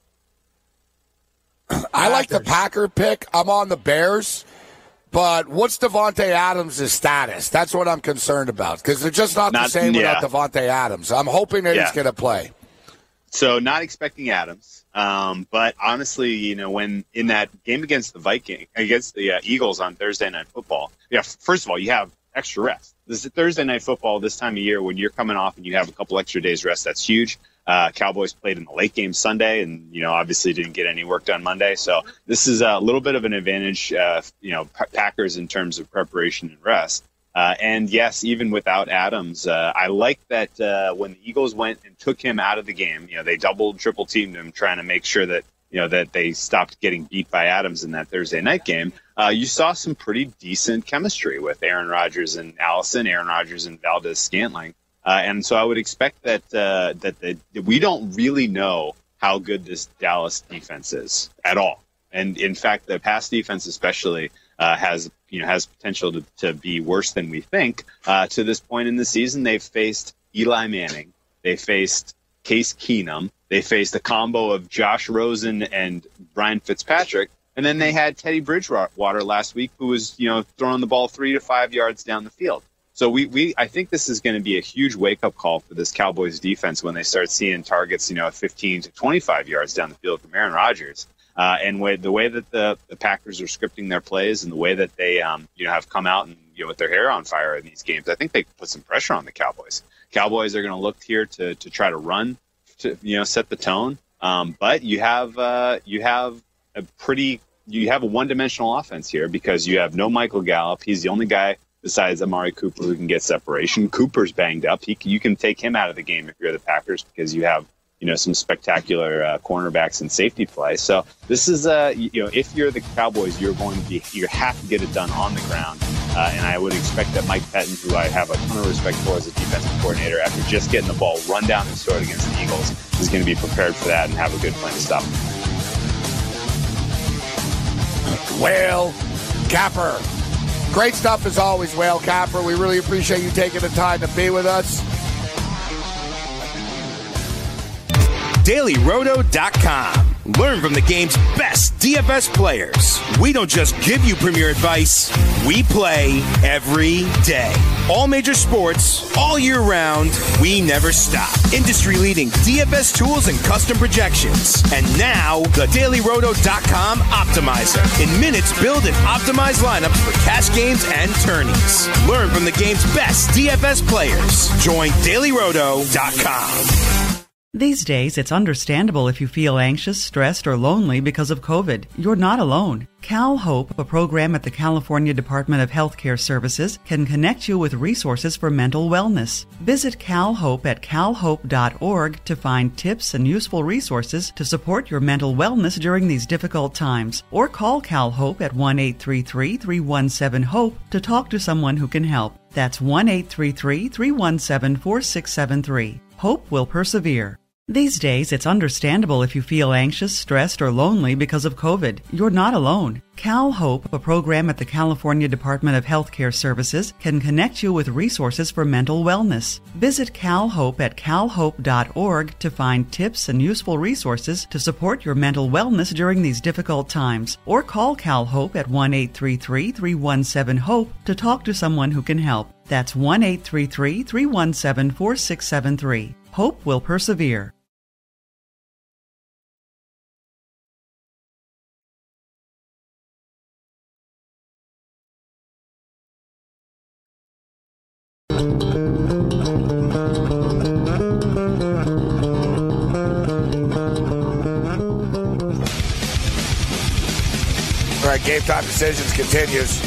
I like the Packer pick. I'm on the Bears. But what's Davante Adams' status? That's what I'm concerned about, because they're just not the same without Davante Adams. I'm hoping that he's going to play. So not expecting Adams. But honestly, when in that game against the Eagles on Thursday Night Football, first of all, you have extra rest. This is Thursday Night Football this time of year when you're coming off and you have a couple extra days rest. That's huge. Cowboys played in the late game Sunday and, obviously didn't get any work done Monday. So this is a little bit of an advantage, Packers in terms of preparation and rest. And yes, even without Adams, I like that when the Eagles went and took him out of the game, they doubled, triple teamed him, trying to make sure that, that they stopped getting beat by Adams in that Thursday night game. You saw some pretty decent chemistry with Aaron Rodgers and Allison, Aaron Rodgers and Valdez-Scantling. And so I would expect that we don't really know how good this Dallas defense is at all. And in fact, the pass defense especially has potential to be worse than we think. To this point in the season, they've faced Eli Manning, they faced Case Keenum, they faced a combo of Josh Rosen and Brian Fitzpatrick, and then they had Teddy Bridgewater last week, who was throwing the ball 3 to 5 yards down the field. So I think this is going to be a huge wake-up call for this Cowboys defense when they start seeing targets 15 to 25 yards down the field from Aaron Rodgers. And the way that the Packers are scripting their plays and the way that they have come out and with their hair on fire in these games, I think they can put some pressure on the Cowboys. Cowboys are going to look here to try to run, to set the tone. But you have a one-dimensional offense here because you have no Michael Gallup. He's the only guy besides Amari Cooper who can get separation. Cooper's banged up. You can take him out of the game if you're the Packers because you have some spectacular cornerbacks and safety play. So this is if you're the Cowboys, you have to get it done on the ground. And I would expect that Mike Pettin, who I have a ton of respect for as a defensive coordinator, after just getting the ball run down his throat against the Eagles, is going to be prepared for that and have a good plan to stop him. Whale Capper. Great stuff as always, Whale Capper. We really appreciate you taking the time to be with us. DailyRoto.com. Learn from the game's best DFS players. We don't just give you premier advice, we play every day. All major sports, all year round, we never stop. Industry-leading DFS tools and custom projections. And now, the DailyRoto.com Optimizer. In minutes, build and optimize lineups for cash games and tourneys. Learn from the game's best DFS players. Join DailyRoto.com. These days, it's understandable if you feel anxious, stressed, or lonely because of COVID. You're not alone. CalHOPE, a program at the California Department of Healthcare Services, can connect you with resources for mental wellness. Visit CalHOPE at calhope.org to find tips and useful resources to support your mental wellness during these difficult times. Or call CalHOPE at 1-833-317-HOPE to talk to someone who can help. That's 1-833-317-4673. Hope will persevere. These days, it's understandable if you feel anxious, stressed, or lonely because of COVID. You're not alone. CalHOPE, a program at the California Department of Healthcare Services, can connect you with resources for mental wellness. Visit CalHOPE at calhope.org to find tips and useful resources to support your mental wellness during these difficult times. Or call CalHOPE at 1-833-317-HOPE to talk to someone who can help. That's 1-833-317-4673. Hope will persevere. All right, Game Time Decisions continues.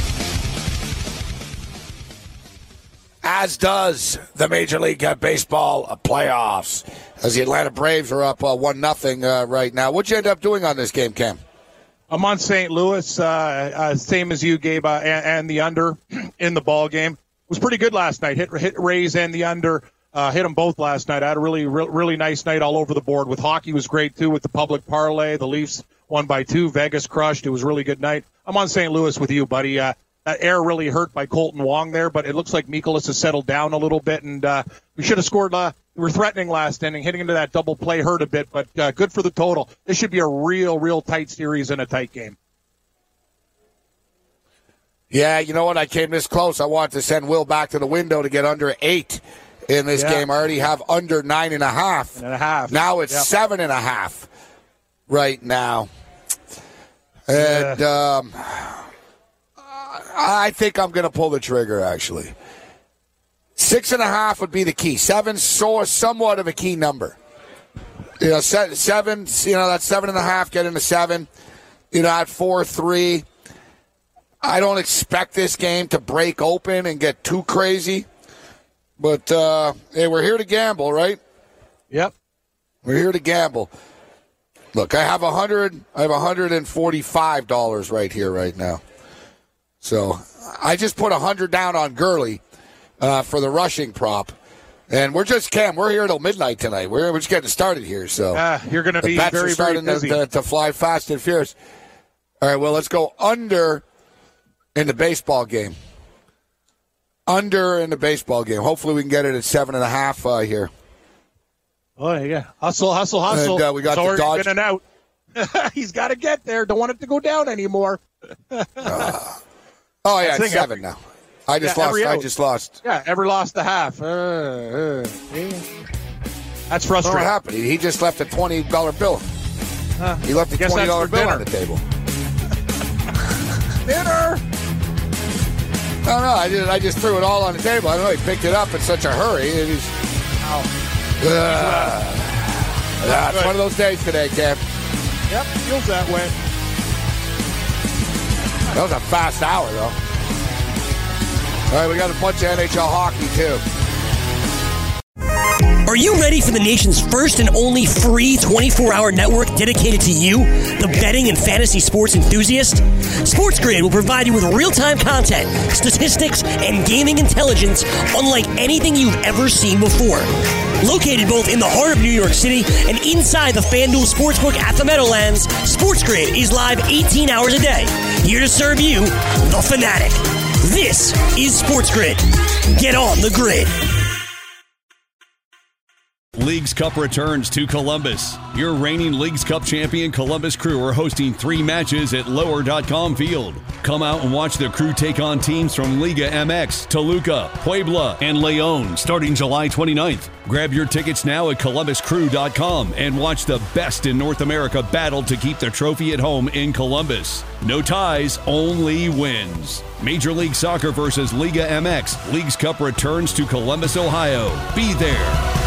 As does the Major League Baseball playoffs. As the Atlanta Braves are up 1-0 right now. What'd you end up doing on this game, Cam? I'm on St. Louis, same as you, Gabe, and the under in the ball game. It was pretty good last night. Hit Rays and the under. Hit them both last night. I had a really nice night all over the board. With hockey was great, too, with the public parlay. The Leafs won by 2. Vegas crushed. It was a really good night. I'm on St. Louis with you, buddy. That air really hurt by Colton Wong there, but it looks like Mikolas has settled down a little bit, and we should have scored. We were threatening last inning. Hitting into that double play hurt a bit, but good for the total. This should be a real tight series and a tight game. Yeah, you know what? I came this close. I wanted to send Will back to the window to get under 8 in this game. I already have under 9.5. Now it's 7.5 right now. And I think I'm going to pull the trigger, actually. 6.5 would be the key. 7, somewhat of a key number. 7, that's 7.5, get into 7. At 4-3. I don't expect this game to break open and get too crazy. But, hey, we're here to gamble, right? Yep. We're here to gamble. Look, I have $145 right here right now. So I just put 100 down on Gurley for the rushing prop. And we're here till midnight tonight. We're just getting started here. So you're going to be very busy. To fly fast and furious. All right, well, let's go under in the baseball game. Under in the baseball game. Hopefully we can get it at 7.5 here. Oh, yeah. Hustle. And, we got the Dodgers. In and out. He's got to get there. Don't want it to go down anymore. It's 7 now. I just lost. Yeah, ever lost the half. That's frustrating. What happened? He just left a $20 bill. He left a Guess that's $20 for bill on dinner. the table. Dinner. I just threw it all on the table. I don't know. He picked it up in such a hurry. And he's, it's one of those days today, Cam. Yep, feels that way. That was a fast hour, though. All right, we got a bunch of NHL hockey, too. Are you ready for the nation's first and only free 24-hour network dedicated to you, the betting and fantasy sports enthusiast? SportsGrid will provide you with real-time content, statistics, and gaming intelligence unlike anything you've ever seen before. Located both in the heart of New York City and inside the FanDuel Sportsbook at the Meadowlands, SportsGrid is live 18 hours a day, here to serve you, the fanatic. This is SportsGrid. Get on the grid. Leagues Cup returns to Columbus. Your reigning Leagues Cup champion Columbus Crew are hosting 3 matches at Lower.com Field. Come out and watch the Crew take on teams from Liga MX, Toluca, Puebla, and León starting July 29th. Grab your tickets now at ColumbusCrew.com and watch the best in North America battle to keep the trophy at home in Columbus. No ties, only wins. Major League Soccer versus Liga MX. Leagues Cup returns to Columbus, Ohio. Be there.